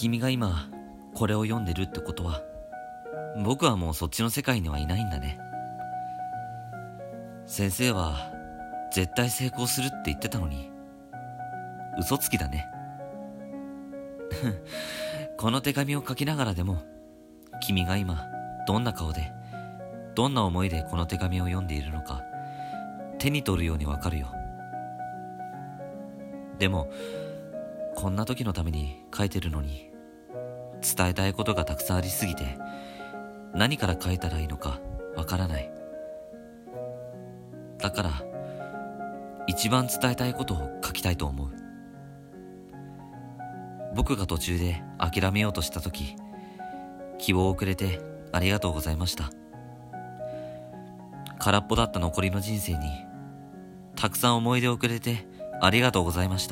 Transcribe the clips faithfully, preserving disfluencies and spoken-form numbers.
君が今これを読んでるってことは、僕はもうそっちの世界にはいないんだね。先生は絶対成功するって言ってたのに、嘘つきだね。この手紙を書きながらでも、君が今どんな顔でどんな思いでこの手紙を読んでいるのか手に取るようにわかるよ。でもこんな時のために書いてるのに、伝えたいことがたくさんありすぎて何から書いたらいいのかわからない。だから一番伝えたいことを書きたいと思う。僕が途中で諦めようとした時、希望をくれてありがとうございました。空っぽだった残りの人生にたくさん思い出をくれてありがとうございました。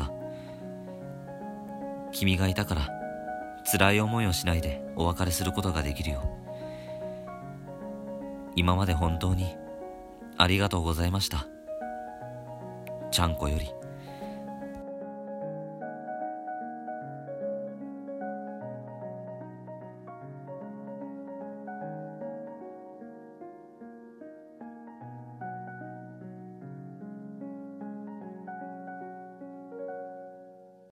君がいたから辛い思いをしないでお別れすることができるよ。今まで本当にありがとうございました。ちゃんこより。